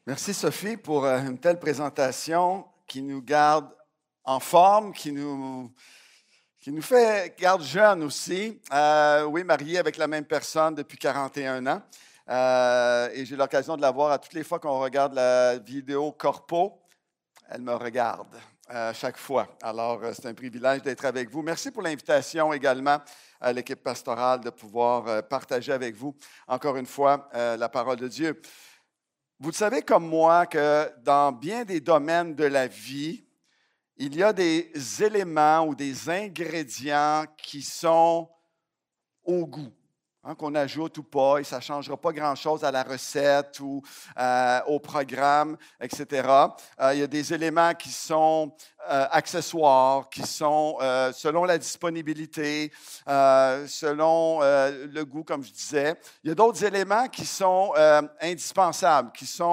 Merci Sophie pour une telle présentation qui nous garde en forme, qui nous fait garde jeune aussi. Oui, marié avec la même personne depuis 41 ans. Et j'ai l'occasion de la voir à toutes les fois qu'on regarde la vidéo Corpo. Elle me regarde chaque fois. Alors, c'est un privilège d'être avec vous. Merci pour l'invitation également à l'équipe pastorale de pouvoir partager avec vous, encore une fois, la parole de Dieu. Vous le savez comme moi que dans bien des domaines de la vie, il y a des éléments ou des ingrédients qui sont au goût, qu'on ajoute ou pas, et ça ne changera pas grand-chose à la recette ou au programme, etc. Il y a des éléments qui sont accessoires, qui sont selon la disponibilité, selon le goût, comme je disais. Il y a d'autres éléments qui sont indispensables,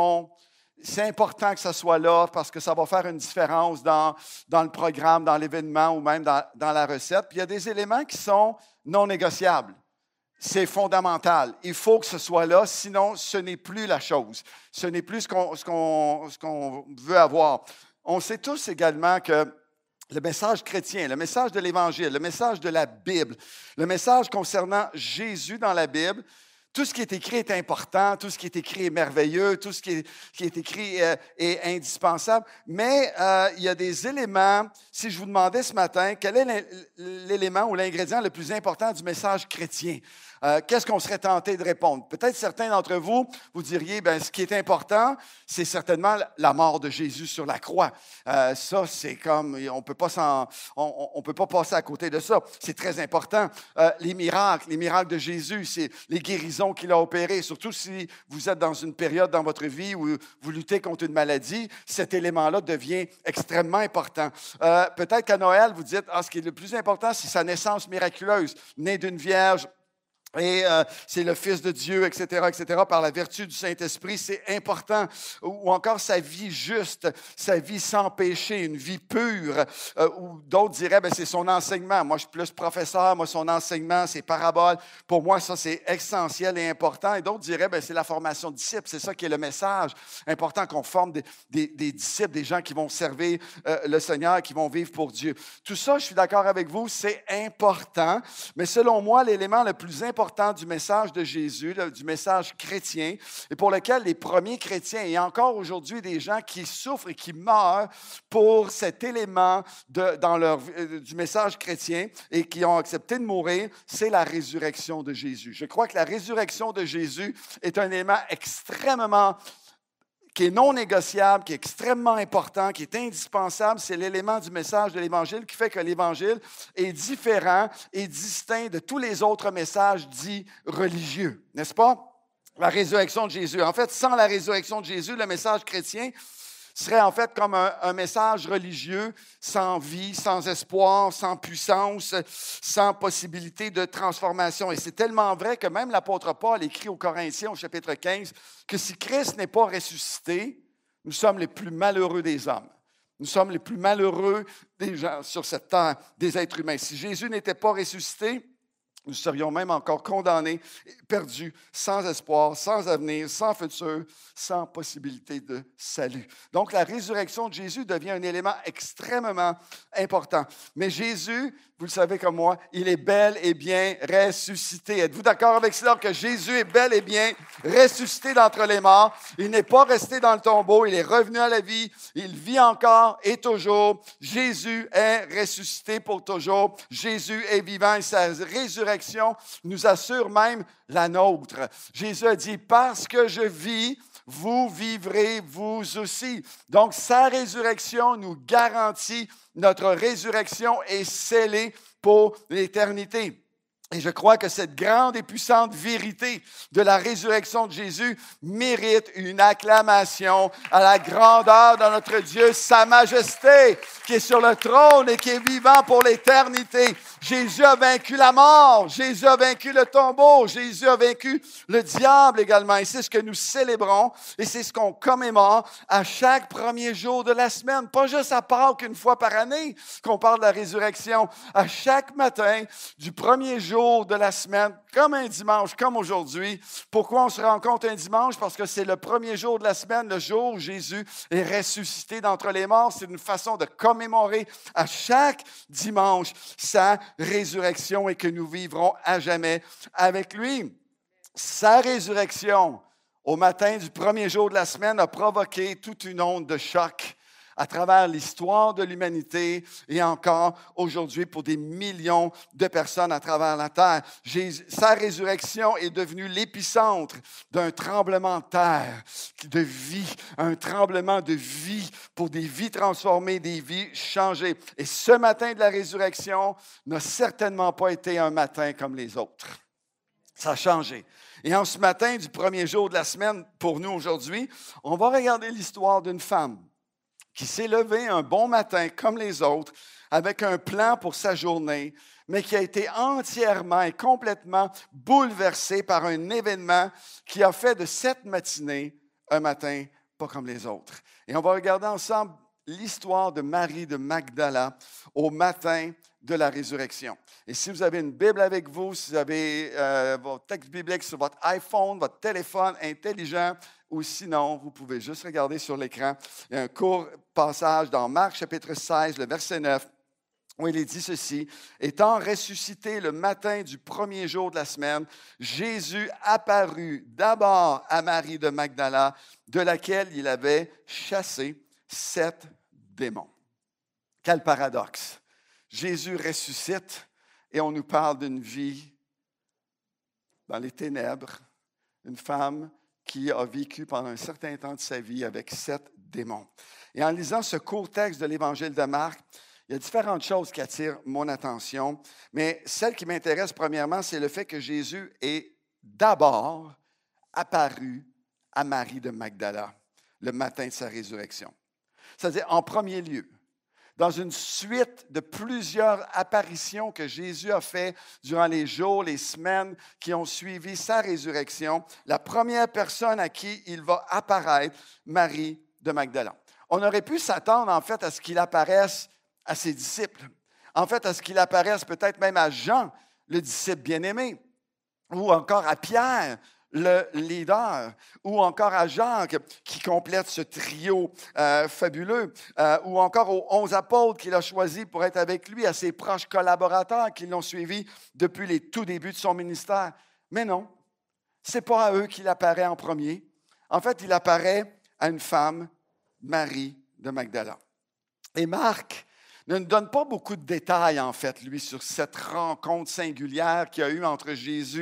c'est important que ça soit là parce que ça va faire une différence dans le programme, dans l'événement ou même dans la recette. Puis il y a des éléments qui sont non négociables. C'est fondamental. Il faut que ce soit là, sinon ce n'est plus la chose. Ce n'est plus ce qu'on veut avoir. On sait tous également que le message chrétien, le message de l'Évangile, le message de la Bible, le message concernant Jésus dans la Bible, tout ce qui est écrit est important, tout ce qui est écrit est merveilleux, tout ce qui est écrit est indispensable. Mais il y a des éléments, si je vous demandais ce matin, quel est l'élément ou l'ingrédient le plus important du message chrétien? Qu'est-ce qu'on serait tenté de répondre? Peut-être certains d'entre vous, vous diriez, ce qui est important, c'est certainement la mort de Jésus sur la croix. Ça, c'est comme, on peut pas passer à côté de ça. C'est très important. Les miracles de Jésus, c'est les guérisons qu'il a opérées. Surtout si vous êtes dans une période dans votre vie où vous luttez contre une maladie, cet élément-là devient extrêmement important. Peut-être qu'à Noël, vous dites, ce qui est le plus important, c'est sa naissance miraculeuse, née d'une vierge. Et c'est le Fils de Dieu, etc., par la vertu du Saint-Esprit, c'est important. Ou encore sa vie juste, sa vie sans péché, une vie pure. Ou d'autres diraient, c'est son enseignement. Moi, je suis plus professeur, moi, son enseignement, ses paraboles. Pour moi, ça, c'est essentiel et important. Et d'autres diraient, c'est la formation de disciples. C'est ça qui est le message. Important qu'on forme des disciples, des gens qui vont servir le Seigneur, qui vont vivre pour Dieu. Tout ça, je suis d'accord avec vous, c'est important. Mais selon moi, l'élément le plus important du message de Jésus, du message chrétien, et pour lequel les premiers chrétiens, et encore aujourd'hui des gens qui souffrent et qui meurent pour cet élément du message chrétien et qui ont accepté de mourir, c'est la résurrection de Jésus. Je crois que la résurrection de Jésus est un élément qui est non négociable, qui est extrêmement important, qui est indispensable. C'est l'élément du message de l'Évangile qui fait que l'Évangile est différent et distinct de tous les autres messages dits religieux, n'est-ce pas? La résurrection de Jésus. En fait, sans la résurrection de Jésus, le message chrétien serait en fait comme un message religieux sans vie, sans espoir, sans puissance, sans possibilité de transformation. Et c'est tellement vrai que même l'apôtre Paul écrit aux Corinthiens au chapitre 15 que si Christ n'est pas ressuscité, nous sommes les plus malheureux des hommes. Nous sommes les plus malheureux des gens sur cette terre, des êtres humains. Si Jésus n'était pas ressuscité, nous serions même encore condamnés, perdus, sans espoir, sans avenir, sans futur, sans possibilité de salut. Donc, la résurrection de Jésus devient un élément extrêmement important. Mais Jésus, vous le savez comme moi, il est bel et bien ressuscité. Êtes-vous d'accord avec cela que Jésus est bel et bien ressuscité d'entre les morts? Il n'est pas resté dans le tombeau, il est revenu à la vie, il vit encore et toujours. Jésus est ressuscité pour toujours. Jésus est vivant et sa résurrection nous assure même la nôtre. Jésus a dit, parce que je vis, vous vivrez vous aussi. Donc, sa résurrection nous garantit notre résurrection est scellée pour l'éternité. Et je crois que cette grande et puissante vérité de la résurrection de Jésus mérite une acclamation à la grandeur de notre Dieu, sa majesté, qui est sur le trône et qui est vivant pour l'éternité. Jésus a vaincu la mort, Jésus a vaincu le tombeau, Jésus a vaincu le diable également. Et c'est ce que nous célébrons et c'est ce qu'on commémore à chaque premier jour de la semaine. Pas juste à Pâques une fois par année qu'on parle de la résurrection. À chaque matin du premier jour jour de la semaine, comme un dimanche, comme aujourd'hui. Pourquoi on se rencontre un dimanche? Parce que c'est le premier jour de la semaine, le jour où Jésus est ressuscité d'entre les morts. C'est une façon de commémorer à chaque dimanche sa résurrection et que nous vivrons à jamais avec lui. Sa résurrection au matin du premier jour de la semaine a provoqué toute une onde de choc à travers l'histoire de l'humanité et encore aujourd'hui pour des millions de personnes à travers la terre. Sa résurrection est devenue l'épicentre d'un tremblement de terre, de vie, un tremblement de vie pour des vies transformées, des vies changées. Et ce matin de la résurrection n'a certainement pas été un matin comme les autres. Ça a changé. Et en ce matin du premier jour de la semaine, pour nous aujourd'hui, on va regarder l'histoire d'une femme qui s'est levée un bon matin comme les autres, avec un plan pour sa journée, mais qui a été entièrement et complètement bouleversée par un événement qui a fait de cette matinée un matin pas comme les autres. Et on va regarder ensemble l'histoire de Marie de Magdala au matin de la résurrection. Et si vous avez une Bible avec vous, si vous avez votre texte biblique sur votre iPhone, votre téléphone intelligent, ou sinon, vous pouvez juste regarder sur l'écran. Il y a un court passage dans Marc chapitre 16, le verset 9, où il est dit ceci. « Étant ressuscité le matin du premier jour de la semaine, Jésus apparut d'abord à Marie de Magdala, de laquelle il avait chassé 7 démons. » Quel paradoxe! Jésus ressuscite et on nous parle d'une vie dans les ténèbres, une femme qui a vécu pendant un certain temps de sa vie avec 7 démons. Et en lisant ce court texte de l'Évangile de Marc, il y a différentes choses qui attirent mon attention, mais celle qui m'intéresse premièrement, c'est le fait que Jésus est d'abord apparu à Marie de Magdala le matin de sa résurrection. C'est-à-dire, en premier lieu, dans une suite de plusieurs apparitions que Jésus a fait durant les jours, les semaines qui ont suivi sa résurrection, la première personne à qui il va apparaître, Marie de Magdala. On aurait pu s'attendre en fait à ce qu'il apparaisse à ses disciples, en fait à ce qu'il apparaisse peut-être même à Jean, le disciple bien-aimé, ou encore à Pierre, le leader, ou encore à Jacques, qui complète ce trio fabuleux, ou encore aux 11 apôtres qu'il a choisis pour être avec lui, à ses proches collaborateurs qui l'ont suivi depuis les tout débuts de son ministère. Mais non, ce n'est pas à eux qu'il apparaît en premier. En fait, il apparaît à une femme, Marie de Magdala. Et Marc ne nous donne pas beaucoup de détails, en fait, lui, sur cette rencontre singulière qu'il y a eu entre Jésus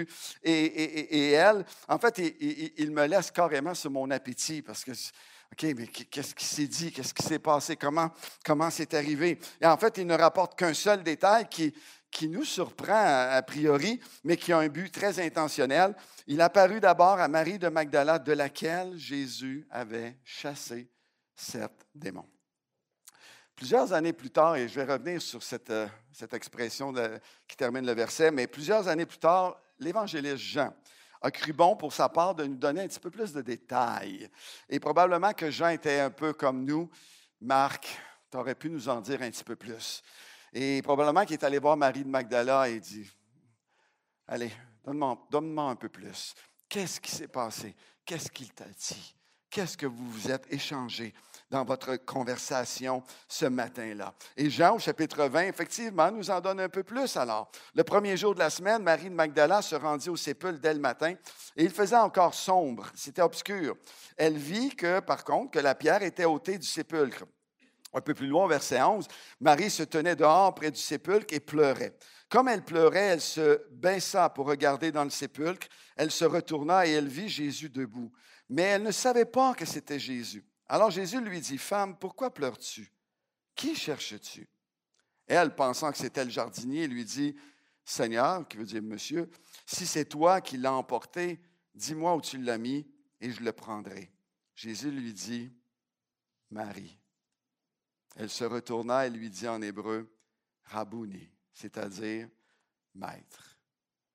et elle. En fait, il me laisse carrément sur mon appétit parce que, OK, mais qu'est-ce qui s'est dit? Qu'est-ce qui s'est passé? Comment c'est arrivé? Et en fait, il ne rapporte qu'un seul détail qui nous surprend a priori, mais qui a un but très intentionnel. Il apparut d'abord à Marie de Magdala, de laquelle Jésus avait chassé 7 démons. Plusieurs années plus tard, et je vais revenir sur cette expression qui termine le verset, mais plusieurs années plus tard, l'évangéliste Jean a cru bon pour sa part de nous donner un petit peu plus de détails. Et probablement que Jean était un peu comme nous. Marc, tu aurais pu nous en dire un petit peu plus. Et probablement qu'il est allé voir Marie de Magdala et dit, « Allez, donne-moi un peu plus. Qu'est-ce qui s'est passé? Qu'est-ce qu'il t'a dit? Qu'est-ce que vous vous êtes échangé dans votre conversation ce matin-là? » Et Jean, au chapitre 20, effectivement, nous en donne un peu plus alors. Le premier jour de la semaine, Marie de Magdala se rendit au sépulcre dès le matin et il faisait encore sombre, c'était obscur. Elle vit par contre, que la pierre était ôtée du sépulcre. Un peu plus loin, au verset 11, Marie se tenait dehors près du sépulcre et pleurait. Comme elle pleurait, elle se baissa pour regarder dans le sépulcre. Elle se retourna et elle vit Jésus debout. Mais elle ne savait pas que c'était Jésus. Alors Jésus lui dit, « Femme, pourquoi pleures-tu? Qui cherches-tu? » Elle, pensant que c'était le jardinier, lui dit, « Seigneur, qui veut dire Monsieur, si c'est toi qui l'as emporté, dis-moi où tu l'as mis et je le prendrai. » Jésus lui dit, « Marie. » Elle se retourna et lui dit en hébreu, « Rabouni », c'est-à-dire « Maître ».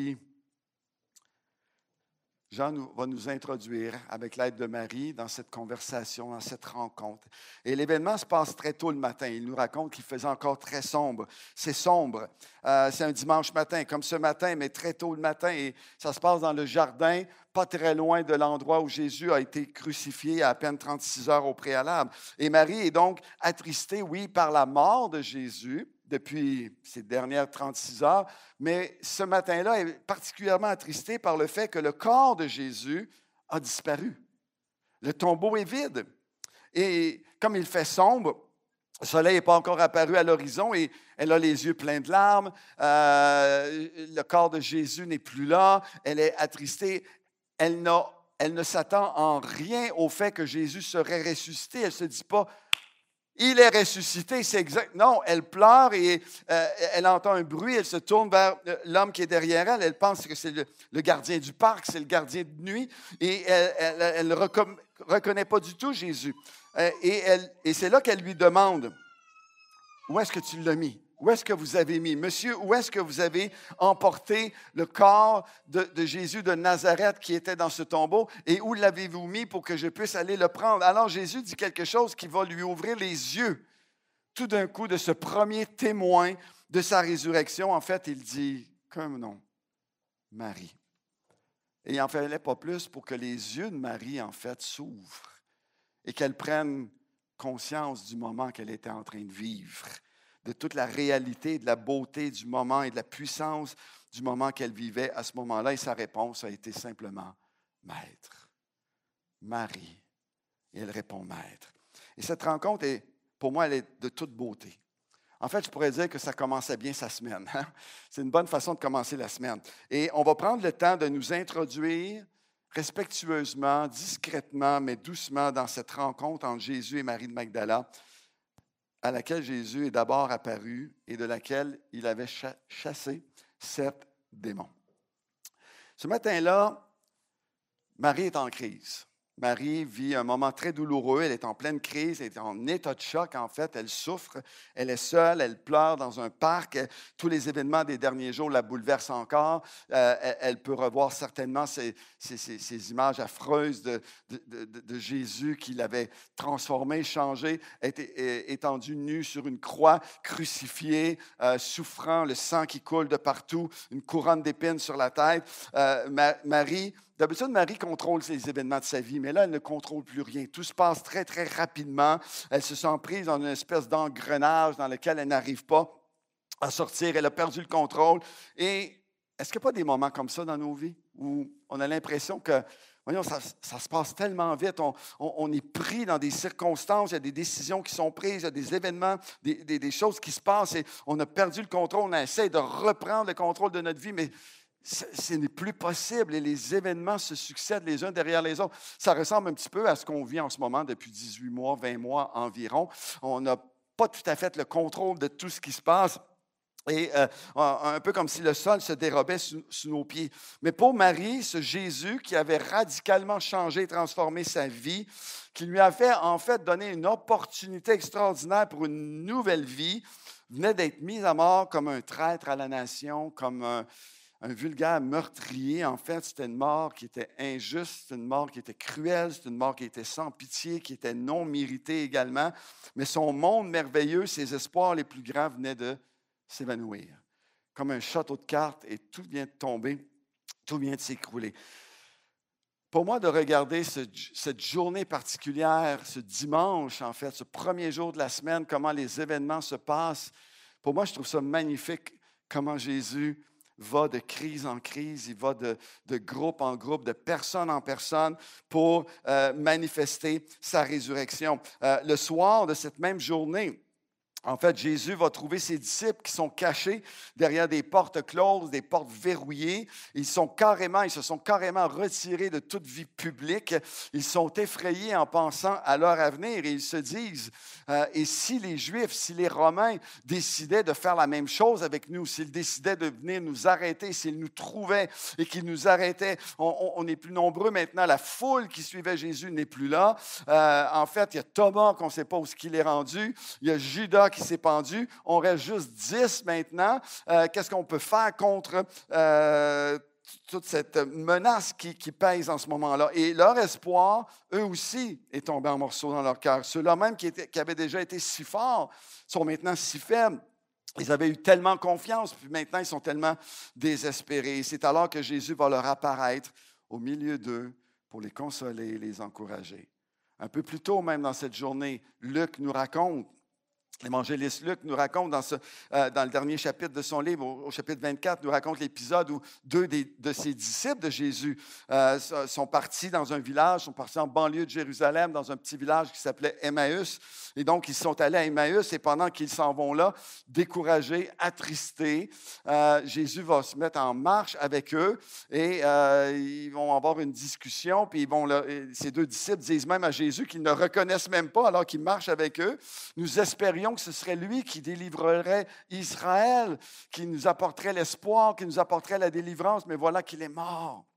C'est comme si Jean va nous introduire, avec l'aide de Marie, dans cette conversation, dans cette rencontre. Et l'événement se passe très tôt le matin. Il nous raconte qu'il faisait encore très sombre. C'est sombre. C'est un dimanche matin, comme ce matin, mais très tôt le matin. Et ça se passe dans le jardin, pas très loin de l'endroit où Jésus a été crucifié à peine 36 heures au préalable. Et Marie est donc attristée, oui, par la mort de Jésus, depuis ces dernières 36 heures, mais ce matin-là, elle est particulièrement attristée par le fait que le corps de Jésus a disparu. Le tombeau est vide. Et comme il fait sombre, le soleil n'est pas encore apparu à l'horizon et elle a les yeux pleins de larmes. Le corps de Jésus n'est plus là. Elle est attristée. Elle ne s'attend en rien au fait que Jésus serait ressuscité. Elle ne se dit pas, il est ressuscité, c'est exact. Non, elle pleure et elle entend un bruit, elle se tourne vers l'homme qui est derrière elle. Elle pense que c'est le gardien du parc, c'est le gardien de nuit et elle ne reconnaît pas du tout Jésus. Et c'est là qu'elle lui demande, où est-ce que tu l'as mis? Où est-ce que vous avez mis? Monsieur, où est-ce que vous avez emporté le corps de Jésus de Nazareth qui était dans ce tombeau? Et où l'avez-vous mis pour que je puisse aller le prendre? Alors Jésus dit quelque chose qui va lui ouvrir les yeux. Tout d'un coup, de ce premier témoin de sa résurrection, en fait, il dit, qu'un nom, Marie. Et il n'en fallait pas plus pour que les yeux de Marie, en fait, s'ouvrent et qu'elle prenne conscience du moment qu'elle était en train de vivre, de toute la réalité, de la beauté du moment et de la puissance du moment qu'elle vivait à ce moment-là. Et sa réponse a été simplement « Maître, Marie ». Et elle répond « Maître ». Et cette rencontre, pour moi, elle est de toute beauté. En fait, je pourrais dire que ça commençait bien sa semaine. C'est une bonne façon de commencer la semaine. Et on va prendre le temps de nous introduire respectueusement, discrètement, mais doucement dans cette rencontre entre Jésus et Marie de Magdala, à laquelle Jésus est d'abord apparu et de laquelle il avait chassé 7 démons. Ce matin-là, Marie est en crise. Marie vit un moment très douloureux, elle est en pleine crise, elle est en état de choc en fait, elle souffre, elle est seule, elle pleure dans un parc, tous les événements des derniers jours la bouleversent encore, elle peut revoir certainement ces images affreuses de Jésus qui l'avait transformé, changé, étendu nu sur une croix, crucifié, souffrant, le sang qui coule de partout, une couronne d'épines sur la tête. D'habitude, Marie contrôle les événements de sa vie, mais là, elle ne contrôle plus rien. Tout se passe très, très rapidement. Elle se sent prise dans une espèce d'engrenage dans lequel elle n'arrive pas à sortir. Elle a perdu le contrôle. Et est-ce qu'il n'y a pas des moments comme ça dans nos vies où on a l'impression que, voyons, ça se passe tellement vite, on est pris dans des circonstances, il y a des décisions qui sont prises, il y a des événements, des choses qui se passent et on a perdu le contrôle, on essaie de reprendre le contrôle de notre vie, mais ce n'est plus possible et les événements se succèdent les uns derrière les autres. Ça ressemble un petit peu à ce qu'on vit en ce moment depuis 18 mois, 20 mois environ. On n'a pas tout à fait le contrôle de tout ce qui se passe. Et un peu comme si le sol se dérobait sous nos pieds. Mais pour Marie, ce Jésus qui avait radicalement changé et transformé sa vie, qui lui a fait en fait donner une opportunité extraordinaire pour une nouvelle vie, venait d'être mis à mort comme un traître à la nation, comme un vulgaire meurtrier. En fait, c'était une mort qui était injuste, c'était une mort qui était cruelle, c'était une mort qui était sans pitié, qui était non méritée également. Mais son monde merveilleux, ses espoirs les plus grands venaient de s'évanouir. Comme un château de cartes et tout vient de tomber, tout vient de s'écrouler. Pour moi, de regarder cette journée particulière, ce dimanche, en fait, ce premier jour de la semaine, comment les événements se passent, pour moi, je trouve ça magnifique, comment Jésus va de crise en crise, il va de groupe en groupe, de personne en personne pour manifester sa résurrection. Le soir de cette même journée, en fait, Jésus va trouver ses disciples qui sont cachés derrière des portes closes, des portes verrouillées. Ils se sont carrément retirés de toute vie publique. Ils sont effrayés en pensant à leur avenir et ils se disent, et si les Juifs, si les Romains décidaient de faire la même chose avec nous, s'ils décidaient de venir nous arrêter, s'ils nous trouvaient et qu'ils nous arrêtaient, on est plus nombreux maintenant. La foule qui suivait Jésus n'est plus là. En fait, il y a Thomas qu'on ne sait pas où il est rendu. Il y a Judas qui s'est pendu. On reste juste 10 maintenant. Qu'est-ce qu'on peut faire contre toute cette menace qui pèse en ce moment-là. Et leur espoir, eux aussi, est tombé en morceaux dans leur cœur. Ceux-là même qui avaient déjà été si forts sont maintenant si faibles. Ils avaient eu tellement confiance, puis maintenant ils sont tellement désespérés. C'est alors que Jésus va leur apparaître au milieu d'eux pour les consoler et les encourager. Un peu plus tôt, même dans cette journée, Luc nous raconte, l'évangéliste Luc nous raconte dans le dernier chapitre de son livre, au chapitre 24, nous raconte l'épisode où deux de ses disciples de Jésus sont partis dans un village, sont partis en banlieue de Jérusalem, dans un petit village qui s'appelait Emmaüs. Et donc, ils sont allés à Emmaüs et pendant qu'ils s'en vont là, découragés, attristés, Jésus va se mettre en marche avec eux et ils vont avoir une discussion. Puis ces deux disciples disent même à Jésus qu'ils ne reconnaissent même pas alors qu'ils marchent avec eux. Nous espérions que ce serait lui qui délivrerait Israël, qui nous apporterait l'espoir, qui nous apporterait la délivrance, mais voilà qu'il est mort.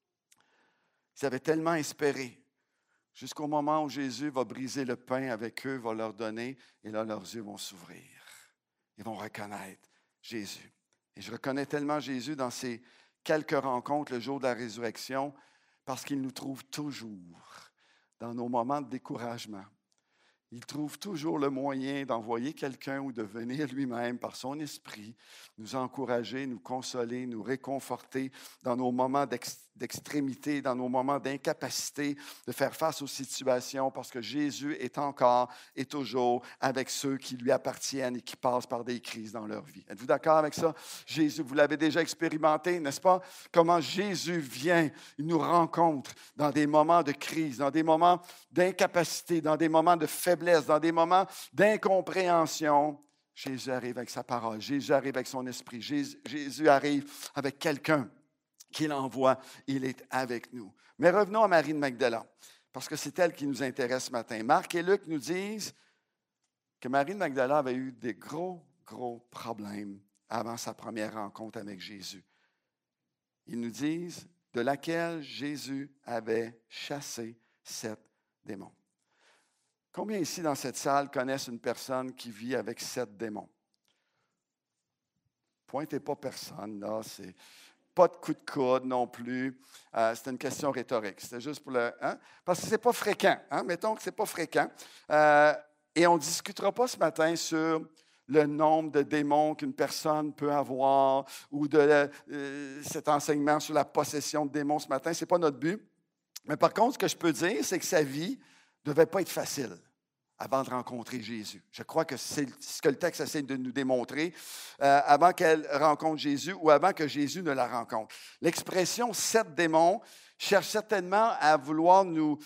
Ils avaient tellement espéré, jusqu'au moment où Jésus va briser le pain avec eux, va leur donner, et là, leurs yeux vont s'ouvrir. Ils vont reconnaître Jésus. Et je reconnais tellement Jésus dans ces quelques rencontres le jour de la résurrection, parce qu'il nous trouve toujours dans nos moments de découragement. Il trouve toujours le moyen d'envoyer quelqu'un ou de venir lui-même par son esprit, nous encourager, nous consoler, nous réconforter dans nos moments d'extrémité, dans nos moments d'incapacité de faire face aux situations parce que Jésus est encore et toujours avec ceux qui lui appartiennent et qui passent par des crises dans leur vie. Êtes-vous d'accord avec ça? Jésus, vous l'avez déjà expérimenté, n'est-ce pas? Comment Jésus vient, il nous rencontre dans des moments de crise, dans des moments d'incapacité, dans des moments de faiblesse, dans des moments d'incompréhension. Jésus arrive avec sa parole, Jésus arrive avec son esprit, Jésus arrive avec quelqu'un qu'il envoie, il est avec nous. Mais revenons à Marie de Magdala, parce que c'est elle qui nous intéresse ce matin. Marc et Luc nous disent que Marie de Magdala avait eu des gros problèmes avant sa première rencontre avec Jésus. Ils nous disent de laquelle Jésus avait chassé 7 démons. Combien ici dans cette salle connaissent une personne qui vit avec 7 démons? Pointez pas personne, là, c'est pas de coup de coude non plus. C'est une question rhétorique. C'était juste pour le... Hein? Parce que c'est pas fréquent. Hein? Mettons que c'est pas fréquent. Et on ne discutera pas ce matin sur le nombre de démons qu'une personne peut avoir ou de cet enseignement sur la possession de démons ce matin. Ce n'est pas notre but. Mais par contre, ce que je peux dire, c'est que sa vie ne devait pas être facile avant de rencontrer Jésus. Je crois que c'est ce que le texte essaie de nous démontrer avant qu'elle rencontre Jésus ou avant que Jésus ne la rencontre. L'expression « 7 démons » cherche certainement à vouloir nous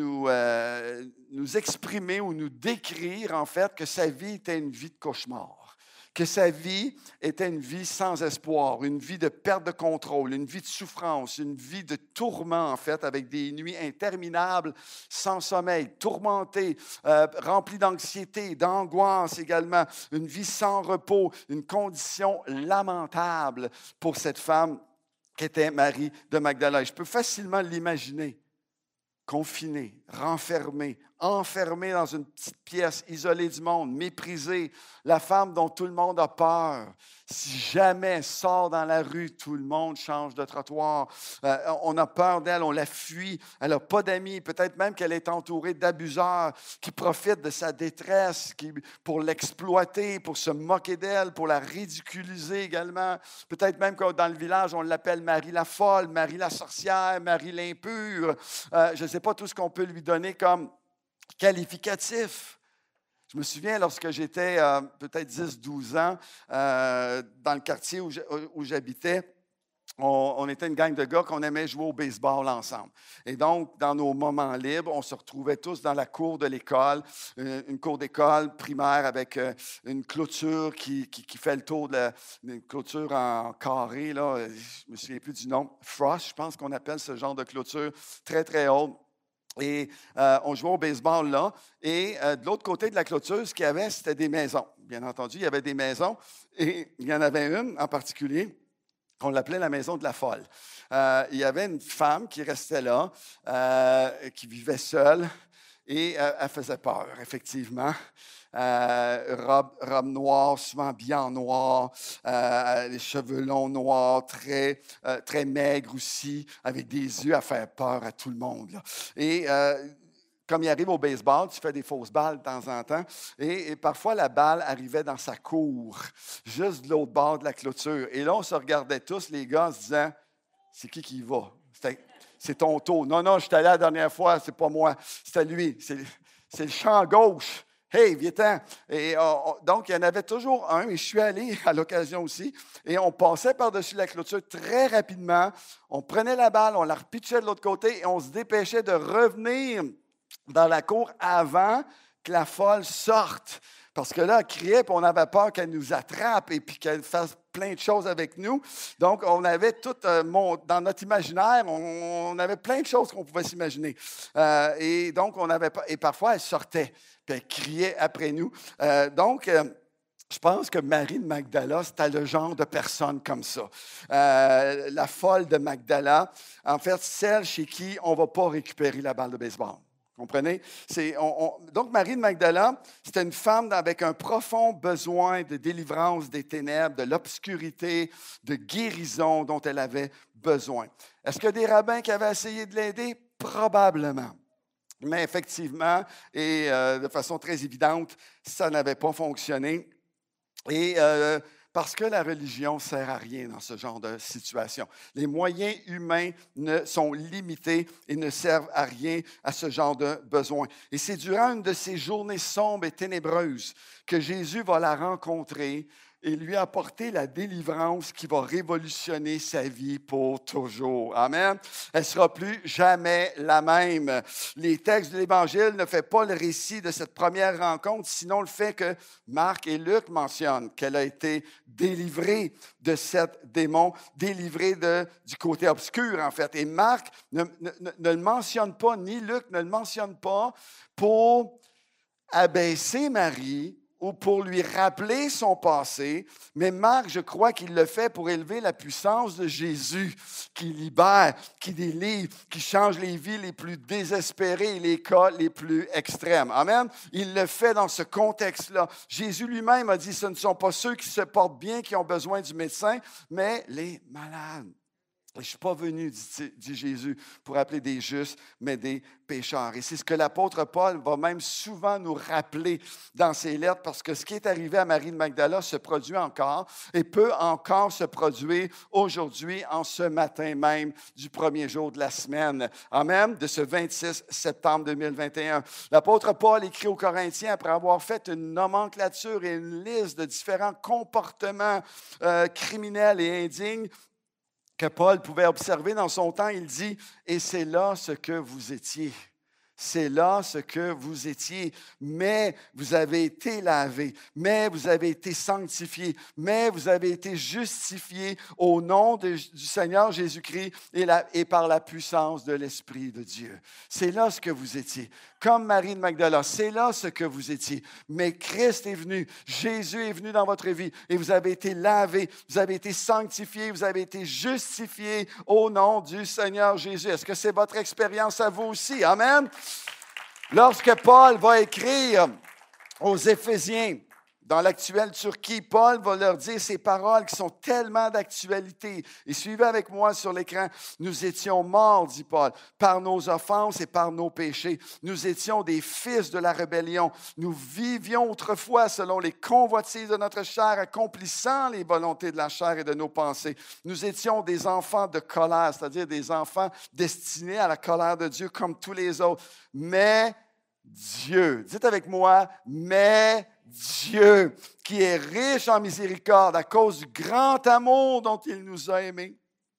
exprimer ou nous décrire, en fait, que sa vie était une vie de cauchemar. Que sa vie était une vie sans espoir, une vie de perte de contrôle, une vie de souffrance, une vie de tourment, en fait, avec des nuits interminables, sans sommeil, tourmentée, remplie d'anxiété, d'angoisse également, une vie sans repos, une condition lamentable pour cette femme qui était Marie de Magdala. Je peux facilement l'imaginer, confinée, renfermée, enfermée dans une petite pièce, isolée du monde, méprisée, la femme dont tout le monde a peur. Si jamais elle sort dans la rue, tout le monde change de trottoir. On a peur d'elle, on la fuit. Elle n'a pas d'amis. Peut-être même qu'elle est entourée d'abuseurs qui profitent de sa détresse pour l'exploiter, pour se moquer d'elle, pour la ridiculiser également. Peut-être même que dans le village, on l'appelle Marie la folle, Marie la sorcière, Marie l'impure. Je ne sais pas tout ce qu'on peut lui donner comme qualificatif. Je me souviens, lorsque j'étais peut-être 10-12 ans, dans le quartier où j'habitais, on était une gang de gars qu'on aimait jouer au baseball ensemble. Et donc, dans nos moments libres, on se retrouvait tous dans la cour de l'école, une cour d'école primaire avec une clôture qui fait le tour une clôture en carré, là, je ne me souviens plus du nom, frost, je pense qu'on appelle ce genre de clôture, très, très haute. Et on jouait au baseball là. Et de l'autre côté de la clôture, ce qu'il y avait, c'était des maisons. Bien entendu, il y avait des maisons. Et il y en avait une en particulier qu'on l'appelait la maison de la folle. Il y avait une femme qui restait là, qui vivait seule. Et elle faisait peur, effectivement. Robe noire, souvent habillée en noir, les cheveux longs noirs, très maigre aussi, avec des yeux à faire peur à tout le monde, là. Et comme il arrive au baseball, tu fais des fausses balles de temps en temps, et parfois la balle arrivait dans sa cour, juste de l'autre bord de la clôture. Et là, on se regardait tous, les gars, en se disant, c'est qui y va? C'est ton tour. Non, je suis allé la dernière fois, c'est pas moi, c'était lui, c'est le champ gauche. Hey, viens-t'en! Et donc, il y en avait toujours un, et je suis allé à l'occasion aussi, et on passait par-dessus la clôture très rapidement. On prenait la balle, on la repitchait de l'autre côté, et on se dépêchait de revenir dans la cour avant que la folle sorte. Parce que là, elle criait, puis on avait peur qu'elle nous attrape et puis qu'elle fasse plein de choses avec nous. Donc, on avait tout, dans notre imaginaire, on avait plein de choses qu'on pouvait s'imaginer. Et donc, et parfois, elle sortait, puis elle criait après nous. Je pense que Marie de Magdala, c'était le genre de personne comme ça. La folle de Magdala, en fait, celle chez qui on ne va pas récupérer la balle de baseball. Comprenez? Donc, Marie de Magdala, c'était une femme avec un profond besoin de délivrance des ténèbres, de l'obscurité, de guérison dont elle avait besoin. Est-ce qu'il y a des rabbins qui avaient essayé de l'aider? Probablement. Mais effectivement, et de façon très évidente, ça n'avait pas fonctionné. Et parce que la religion ne sert à rien dans ce genre de situation. Les moyens humains sont limités et ne servent à rien à ce genre de besoin. Et c'est durant une de ces journées sombres et ténébreuses que Jésus va la rencontrer et lui apporter la délivrance qui va révolutionner sa vie pour toujours. Amen. Elle ne sera plus jamais la même. Les textes de l'Évangile ne font pas le récit de cette première rencontre, sinon le fait que Marc et Luc mentionnent qu'elle a été délivrée de cet démon, délivrée du côté obscur, en fait. Et Marc ne le mentionne pas, ni Luc ne le mentionne pas pour abaisser Marie, ou pour lui rappeler son passé, mais Marc, je crois qu'il le fait pour élever la puissance de Jésus, qui libère, qui délivre, qui change les vies les plus désespérées et les cas les plus extrêmes. Amen. Il le fait dans ce contexte-là. Jésus lui-même a dit, ce ne sont pas ceux qui se portent bien qui ont besoin du médecin, mais les malades. Je ne suis pas venu, dit Jésus, pour appeler des justes, mais des pécheurs. Et c'est ce que l'apôtre Paul va même souvent nous rappeler dans ses lettres, parce que ce qui est arrivé à Marie de Magdala se produit encore et peut encore se produire aujourd'hui, en ce matin même du premier jour de la semaine. Amen, de ce 26 septembre 2021. L'apôtre Paul écrit aux Corinthiens, après avoir fait une nomenclature et une liste de différents comportements criminels et indignes, que Paul pouvait observer dans son temps, il dit, « Et c'est là ce que vous étiez. » C'est là ce que vous étiez, mais vous avez été lavés, mais vous avez été sanctifiés, mais vous avez été justifiés au nom du Seigneur Jésus-Christ et par la puissance de l'Esprit de Dieu. C'est là ce que vous étiez. Comme Marie de Magdala, c'est là ce que vous étiez. Mais Christ est venu, Jésus est venu dans votre vie et vous avez été lavés, vous avez été sanctifiés, vous avez été justifiés au nom du Seigneur Jésus. Est-ce que c'est votre expérience à vous aussi? Amen. Lorsque Paul va écrire aux Éphésiens, dans l'actuelle Turquie, Paul va leur dire ces paroles qui sont tellement d'actualité. Et suivez avec moi sur l'écran. Nous étions morts, dit Paul, par nos offenses et par nos péchés. Nous étions des fils de la rébellion. Nous vivions autrefois selon les convoitises de notre chair, accomplissant les volontés de la chair et de nos pensées. Nous étions des enfants de colère, c'est-à-dire des enfants destinés à la colère de Dieu comme tous les autres. Mais Dieu, dites avec moi, mais Dieu, qui est riche en miséricorde à cause du grand amour dont il nous a aimés,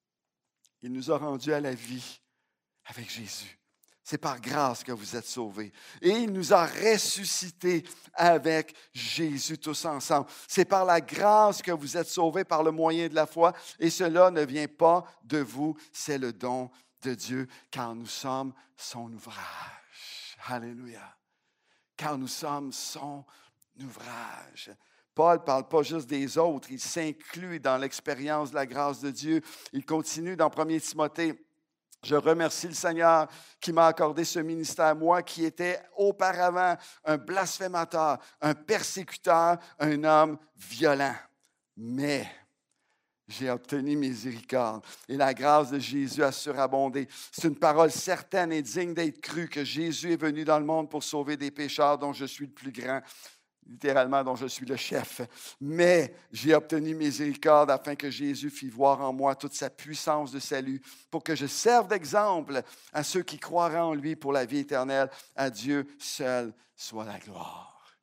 il nous a rendus à la vie avec Jésus. C'est par grâce que vous êtes sauvés. Et il nous a ressuscités avec Jésus tous ensemble. C'est par la grâce que vous êtes sauvés par le moyen de la foi. Et cela ne vient pas de vous, c'est le don de Dieu, car nous sommes son ouvrage. Alléluia. Car nous sommes son ouvrage. Paul ne parle pas juste des autres, il s'inclut dans l'expérience de la grâce de Dieu. Il continue dans 1 Timothée Je remercie le Seigneur qui m'a accordé ce ministère, moi qui étais auparavant un blasphémateur, un persécuteur, un homme violent. Mais j'ai obtenu miséricorde et la grâce de Jésus a surabondé. C'est une parole certaine et digne d'être crue que Jésus est venu dans le monde pour sauver des pécheurs dont je suis le plus grand. Littéralement, dont je suis le chef. Mais j'ai obtenu miséricorde afin que Jésus fît voir en moi toute sa puissance de salut, pour que je serve d'exemple à ceux qui croiront en lui pour la vie éternelle. À Dieu seul soit la gloire.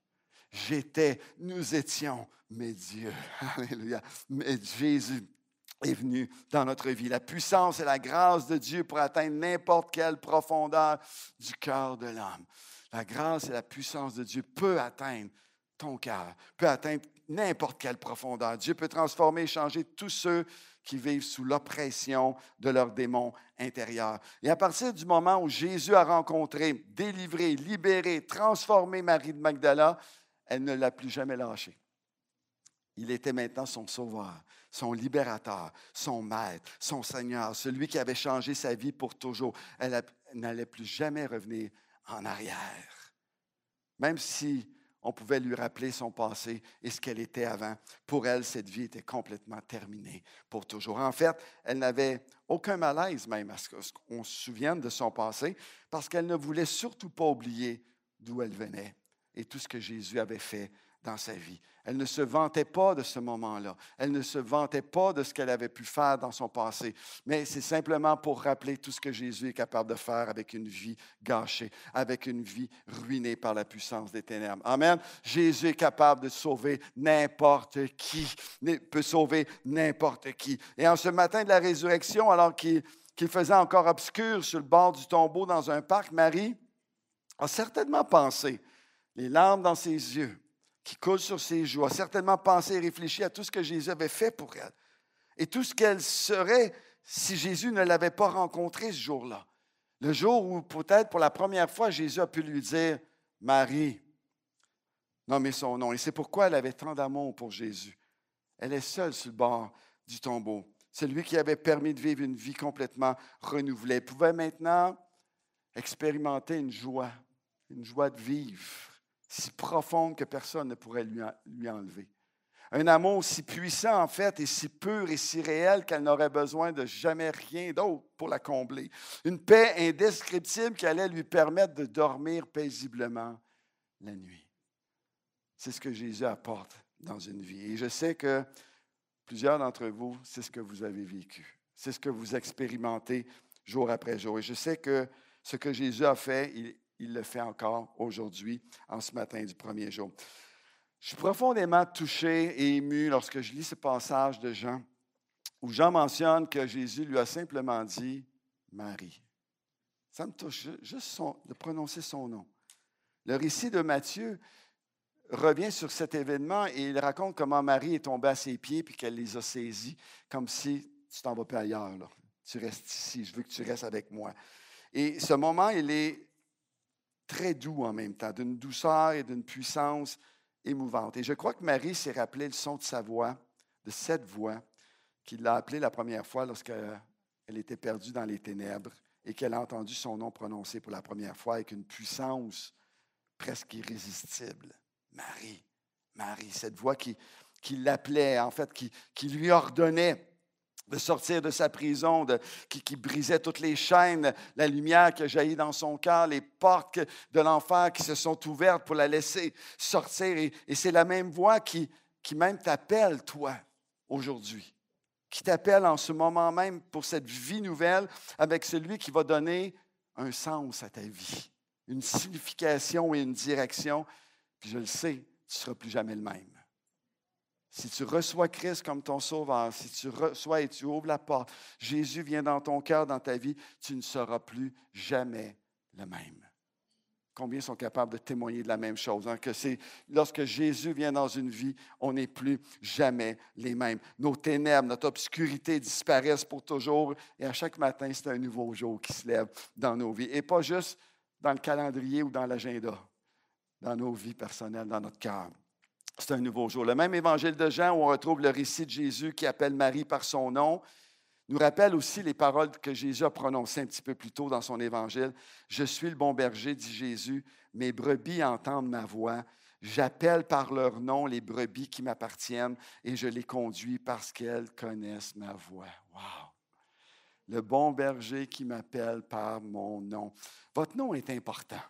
Nous étions, mais Dieu, alléluia, mais Jésus est venu dans notre vie. La puissance et la grâce de Dieu pour atteindre n'importe quelle profondeur du cœur de l'homme. La grâce et la puissance de Dieu peut atteindre ton cœur, peut atteindre n'importe quelle profondeur. Dieu peut transformer et changer tous ceux qui vivent sous l'oppression de leurs démons intérieurs. Et à partir du moment où Jésus a rencontré, délivré, libéré, transformé Marie de Magdala, elle ne l'a plus jamais lâché. Il était maintenant son sauveur, son libérateur, son maître, son Seigneur, celui qui avait changé sa vie pour toujours. Elle n'allait plus jamais revenir en arrière. Même si on pouvait lui rappeler son passé et ce qu'elle était avant, pour elle, cette vie était complètement terminée pour toujours. En fait, elle n'avait aucun malaise même à ce qu'on se souvienne de son passé, parce qu'elle ne voulait surtout pas oublier d'où elle venait et tout ce que Jésus avait fait dans sa vie. Elle ne se vantait pas de ce moment-là. Elle ne se vantait pas de ce qu'elle avait pu faire dans son passé. Mais c'est simplement pour rappeler tout ce que Jésus est capable de faire avec une vie gâchée, avec une vie ruinée par la puissance des ténèbres. Amen. Jésus est capable de sauver n'importe qui, peut sauver n'importe qui. Et en ce matin de la résurrection, alors qu'il faisait encore obscur sur le bord du tombeau dans un parc, Marie a certainement pensé, les larmes dans ses yeux, qui coule sur ses joues, a certainement pensé et réfléchi à tout ce que Jésus avait fait pour elle et tout ce qu'elle serait si Jésus ne l'avait pas rencontrée ce jour-là. Le jour où peut-être pour la première fois, Jésus a pu lui dire « Marie », nommer son nom. Et c'est pourquoi elle avait tant d'amour pour Jésus. Elle est seule sur le bord du tombeau. C'est lui qui avait permis de vivre une vie complètement renouvelée. Elle pouvait maintenant expérimenter une joie de vivre, si profonde que personne ne pourrait lui enlever. Un amour aussi puissant, en fait, et si pur et si réel qu'elle n'aurait besoin de jamais rien d'autre pour la combler. Une paix indescriptible qui allait lui permettre de dormir paisiblement la nuit. C'est ce que Jésus apporte dans une vie. Et je sais que plusieurs d'entre vous, c'est ce que vous avez vécu. C'est ce que vous expérimentez jour après jour. Et je sais que ce que Jésus a fait, il le fait encore aujourd'hui, en ce matin du premier jour. Je suis profondément touché et ému lorsque je lis ce passage de Jean, où Jean mentionne que Jésus lui a simplement dit « Marie ». Ça me touche juste de prononcer son nom. Le récit de Matthieu revient sur cet événement et il raconte comment Marie est tombée à ses pieds puis qu'elle les a saisis, comme si tu t'en vas pas ailleurs, là. Tu restes ici, je veux que tu restes avec moi. Et ce moment, il est très doux en même temps, d'une douceur et d'une puissance émouvante. Et je crois que Marie s'est rappelé le son de sa voix, de cette voix, qu'il l'a appelée la première fois lorsqu'elle était perdue dans les ténèbres et qu'elle a entendu son nom prononcé pour la première fois avec une puissance presque irrésistible. Marie, Marie, cette voix qui l'appelait, en fait, qui lui ordonnait de sortir de sa prison, qui brisait toutes les chaînes, la lumière qui a jailli dans son cœur, les portes de l'enfer qui se sont ouvertes pour la laisser sortir. Et c'est la même voix qui même t'appelle, toi, aujourd'hui, qui t'appelle en ce moment même pour cette vie nouvelle avec celui qui va donner un sens à ta vie, une signification et une direction. Puis je le sais, tu ne seras plus jamais le même. Si tu reçois Christ comme ton sauveur, si tu reçois et tu ouvres la porte, Jésus vient dans ton cœur, dans ta vie, tu ne seras plus jamais le même. Combien sont capables de témoigner de la même chose? Hein? Que c'est lorsque Jésus vient dans une vie, on n'est plus jamais les mêmes. Nos ténèbres, notre obscurité disparaissent pour toujours et à chaque matin, c'est un nouveau jour qui se lève dans nos vies. Et pas juste dans le calendrier ou dans l'agenda, dans nos vies personnelles, dans notre cœur. C'est un nouveau jour. Le même évangile de Jean où on retrouve le récit de Jésus qui appelle Marie par son nom nous rappelle aussi les paroles que Jésus a prononcées un petit peu plus tôt dans son évangile. « Je suis le bon berger, dit Jésus, mes brebis entendent ma voix. J'appelle par leur nom les brebis qui m'appartiennent et je les conduis parce qu'elles connaissent ma voix. » Wow! Le bon berger qui m'appelle par mon nom. Votre nom est important.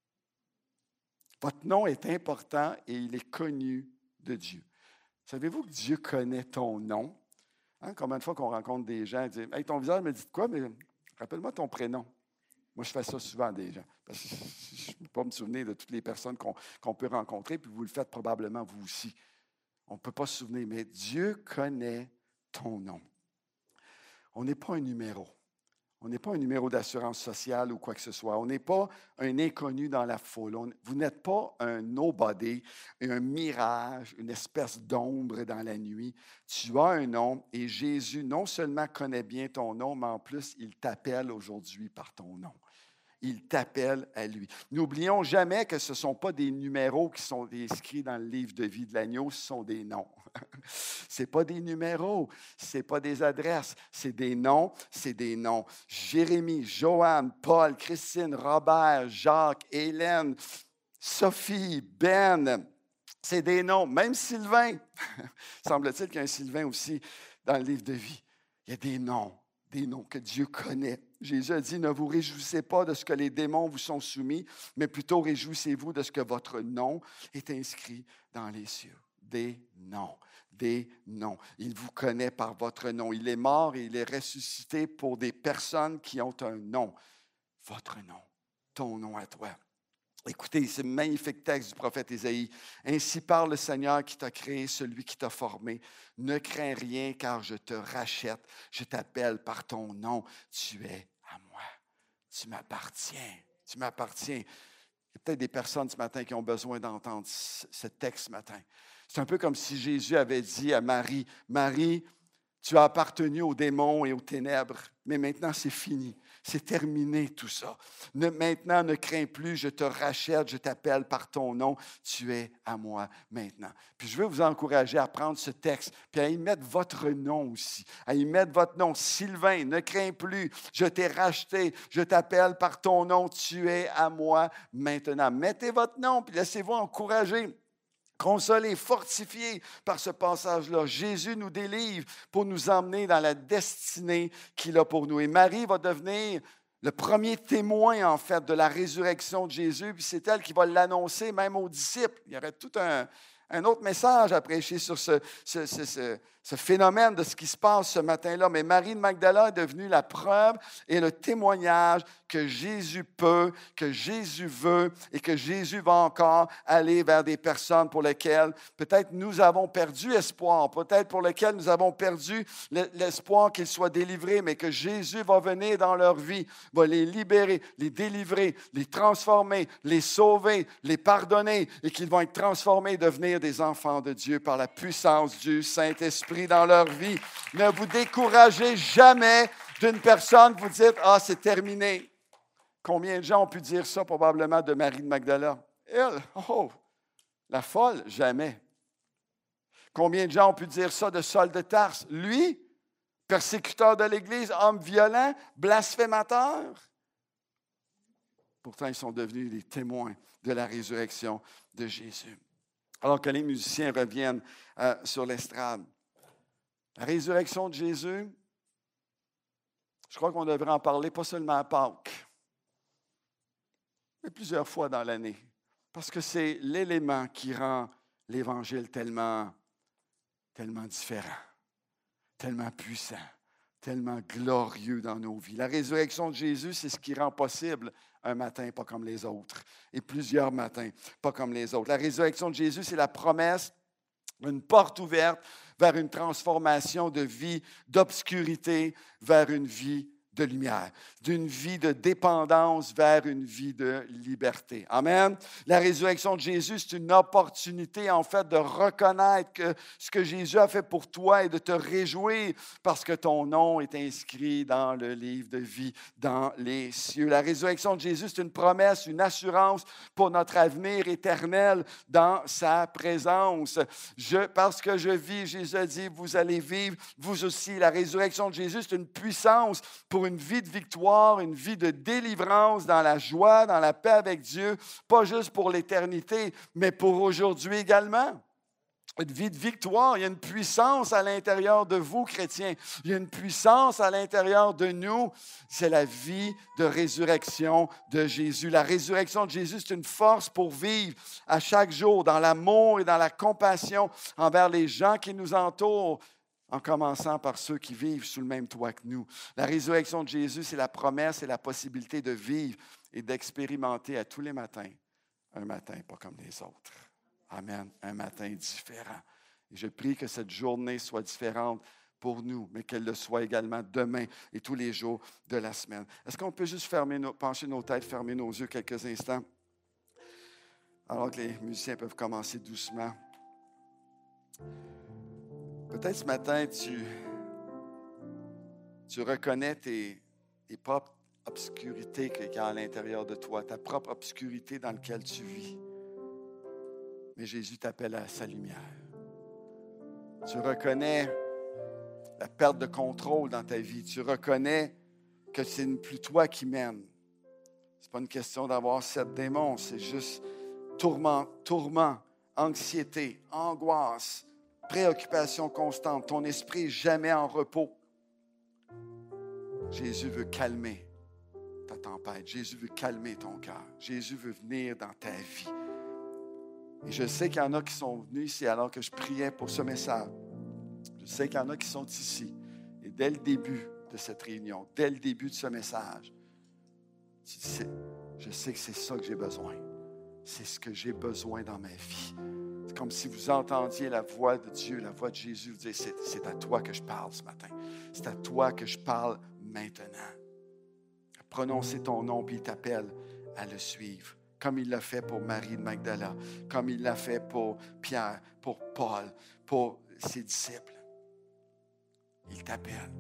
Votre nom est important et il est connu de Dieu. Savez-vous que Dieu connaît ton nom? Hein, combien de fois qu'on rencontre des gens et disent « Hey, ton visage me dit quoi, mais rappelle-moi ton prénom. » Moi, je fais ça souvent à des gens. Parce que je ne peux pas me souvenir de toutes les personnes qu'on peut rencontrer, puis vous le faites probablement vous aussi. On ne peut pas se souvenir, mais Dieu connaît ton nom. On n'est pas un numéro. On n'est pas un numéro d'assurance sociale ou quoi que ce soit. On n'est pas un inconnu dans la foule. Vous n'êtes pas un nobody, un mirage, une espèce d'ombre dans la nuit. Tu as un nom et Jésus non seulement connaît bien ton nom, mais en plus, il t'appelle aujourd'hui par ton nom. Il t'appelle à lui. N'oublions jamais que ce ne sont pas des numéros qui sont inscrits dans le livre de vie de l'agneau, ce sont des noms. Ce n'est pas des numéros, ce n'est pas des adresses, c'est des noms, c'est des noms. Jérémie, Joanne, Paul, Christine, Robert, Jacques, Hélène, Sophie, Ben, c'est des noms. Même Sylvain, semble-t-il qu'il y a un Sylvain aussi dans le livre de vie. Il y a des noms que Dieu connaît. Jésus a dit, ne vous réjouissez pas de ce que les démons vous sont soumis, mais plutôt réjouissez-vous de ce que votre nom est inscrit dans les cieux. Des noms. Il vous connaît par votre nom. Il est mort et il est ressuscité pour des personnes qui ont un nom. Votre nom, ton nom à toi. Écoutez ce magnifique texte du prophète Ésaïe. « Ainsi parle le Seigneur qui t'a créé, celui qui t'a formé. Ne crains rien car je te rachète. Je t'appelle par ton nom. Tu es à moi. Tu m'appartiens. Tu m'appartiens. » Il y a peut-être des personnes ce matin qui ont besoin d'entendre ce texte ce matin. C'est un peu comme si Jésus avait dit à Marie, « Marie, tu as appartenu aux démons et aux ténèbres, mais maintenant c'est fini. C'est terminé tout ça. Maintenant, ne crains plus, je te rachète, je t'appelle par ton nom, tu es à moi maintenant. » Puis je veux vous encourager à prendre ce texte, puis à y mettre votre nom aussi, à y mettre votre nom. Sylvain, ne crains plus, je t'ai racheté, je t'appelle par ton nom, tu es à moi maintenant. Mettez votre nom, puis laissez-vous encourager. Consolés, fortifiés par ce passage-là. Jésus nous délivre pour nous emmener dans la destinée qu'il a pour nous. Et Marie va devenir le premier témoin, en fait, de la résurrection de Jésus, puis c'est elle qui va l'annoncer même aux disciples. Il y aurait tout un autre message à prêcher sur ce phénomène de ce qui se passe ce matin-là. Mais Marie de Magdala est devenue la preuve et le témoignage que Jésus peut, que Jésus veut et que Jésus va encore aller vers des personnes pour lesquelles peut-être nous avons perdu espoir, peut-être pour lesquelles nous avons perdu l'espoir qu'ils soient délivrés, mais que Jésus va venir dans leur vie, va les libérer, les délivrer, les transformer, les sauver, les pardonner et qu'ils vont être transformés et devenir des enfants de Dieu par la puissance du Saint-Esprit dans leur vie. Ne vous découragez jamais d'une personne, vous dites « Ah, c'est terminé ». Combien de gens ont pu dire ça probablement de Marie de Magdala? Elle, oh, la folle, jamais. Combien de gens ont pu dire ça de Saul de Tarse? Lui, persécuteur de l'Église, homme violent, blasphémateur. Pourtant, ils sont devenus des témoins de la résurrection de Jésus. Alors que les musiciens reviennent sur l'estrade. La résurrection de Jésus, je crois qu'on devrait en parler pas seulement à Pâques, mais plusieurs fois dans l'année, parce que c'est l'élément qui rend l'Évangile tellement différent, tellement puissant, tellement glorieux dans nos vies. La résurrection de Jésus, c'est ce qui rend possible un matin pas comme les autres, et plusieurs matins pas comme les autres. La résurrection de Jésus, c'est la promesse d'une porte ouverte vers une transformation de vie d'obscurité vers une vie de lumière, d'une vie de dépendance vers une vie de liberté. Amen. La résurrection de Jésus, c'est une opportunité, en fait, de reconnaître que ce que Jésus a fait pour toi et de te réjouir parce que ton nom est inscrit dans le livre de vie dans les cieux. La résurrection de Jésus, c'est une promesse, une assurance pour notre avenir éternel dans sa présence. Parce que je vis, Jésus a dit, vous allez vivre, vous aussi. La résurrection de Jésus, c'est une puissance pour une vie de victoire, une vie de délivrance dans la joie, dans la paix avec Dieu, pas juste pour l'éternité, mais pour aujourd'hui également. Une vie de victoire, il y a une puissance à l'intérieur de vous, chrétiens. Il y a une puissance à l'intérieur de nous. C'est la vie de résurrection de Jésus. La résurrection de Jésus, c'est une force pour vivre à chaque jour dans l'amour et dans la compassion envers les gens qui nous entourent, en commençant par ceux qui vivent sous le même toit que nous. La résurrection de Jésus, c'est la promesse et la possibilité de vivre et d'expérimenter à tous les matins un matin pas comme les autres. Amen. Un matin différent. Et je prie que cette journée soit différente pour nous, mais qu'elle le soit également demain et tous les jours de la semaine. Est-ce qu'on peut juste pencher nos têtes, fermer nos yeux quelques instants, alors que les musiciens peuvent commencer doucement? Peut-être ce matin, tu reconnais tes propres obscurités qu'il y a à l'intérieur de toi, ta propre obscurité dans laquelle tu vis. Mais Jésus t'appelle à sa lumière. Tu reconnais la perte de contrôle dans ta vie. Tu reconnais que ce n'est plus toi qui mène. Ce n'est pas une question d'avoir 7 démons, c'est juste tourment, anxiété, angoisse, préoccupation constante. Ton esprit n'est jamais en repos. Jésus veut calmer ta tempête. Jésus veut calmer ton cœur. Jésus veut venir dans ta vie. Et je sais qu'il y en a qui sont venus ici alors que je priais pour ce message. Je sais qu'il y en a qui sont ici. Et dès le début de cette réunion, dès le début de ce message, tu dis, je sais que c'est ça que j'ai besoin. C'est ce que j'ai besoin dans ma vie. C'est comme si vous entendiez la voix de Dieu, la voix de Jésus, vous dire, c'est à toi que je parle ce matin. C'est à toi que je parle maintenant. Prononcer ton nom, puis il t'appelle à le suivre. Comme il l'a fait pour Marie de Magdala, comme il l'a fait pour Pierre, pour Paul, pour ses disciples. Il t'appelle.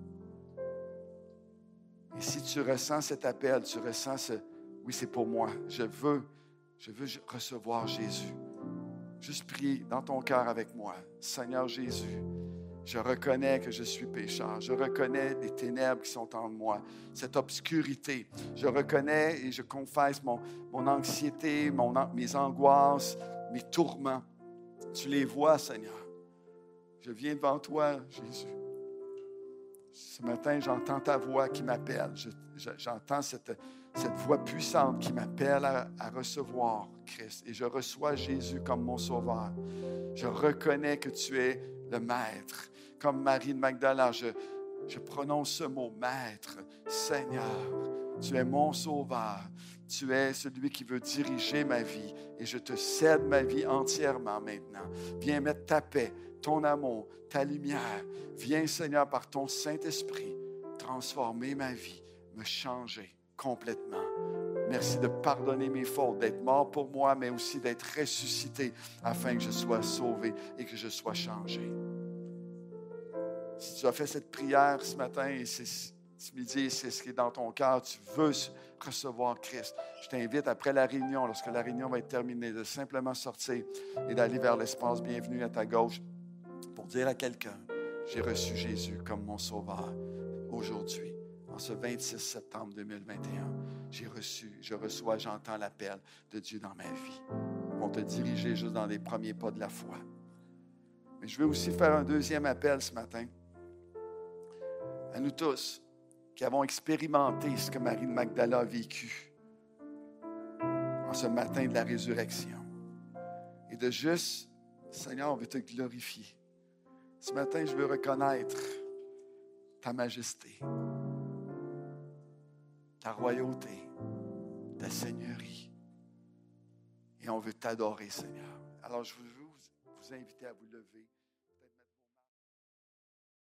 Et si tu ressens cet appel, tu ressens oui, c'est pour moi. Je veux recevoir Jésus. Juste prie dans ton cœur avec moi. Seigneur Jésus, je reconnais que je suis pécheur. Je reconnais les ténèbres qui sont en moi, cette obscurité. Je reconnais et je confesse mon anxiété, mes angoisses, mes tourments. Tu les vois, Seigneur. Je viens devant toi, Jésus. Ce matin, j'entends ta voix qui m'appelle. J'entends cette voix puissante qui m'appelle à recevoir Christ. Et je reçois Jésus comme mon sauveur. Je reconnais que tu es le Maître. Comme Marie de Magdala, je prononce ce mot, Maître, Seigneur. Tu es mon sauveur. Tu es celui qui veut diriger ma vie. Et je te cède ma vie entièrement maintenant. Viens mettre ta paix, ton amour, ta lumière. Viens, Seigneur, par ton Saint-Esprit, transformer ma vie, me changer complètement. Merci de pardonner mes fautes, d'être mort pour moi, mais aussi d'être ressuscité afin que je sois sauvé et que je sois changé. Si tu as fait cette prière ce matin et ce midi, c'est ce qui est dans ton cœur, tu veux recevoir Christ, je t'invite après la réunion, lorsque la réunion va être terminée, de simplement sortir et d'aller vers l'espace bienvenu à ta gauche pour dire à quelqu'un, j'ai reçu Jésus comme mon sauveur aujourd'hui. En ce 26 septembre 2021, j'entends l'appel de Dieu dans ma vie. Ils vont te diriger juste dans les premiers pas de la foi. Mais je veux aussi faire un deuxième appel ce matin à nous tous qui avons expérimenté ce que Marie de Magdala a vécu en ce matin de la résurrection. Et de juste, Seigneur, on veut te glorifier. Ce matin, je veux reconnaître ta majesté, ta royauté, ta seigneurie. Et on veut t'adorer, Seigneur. Alors, je veux vous inviter à vous lever.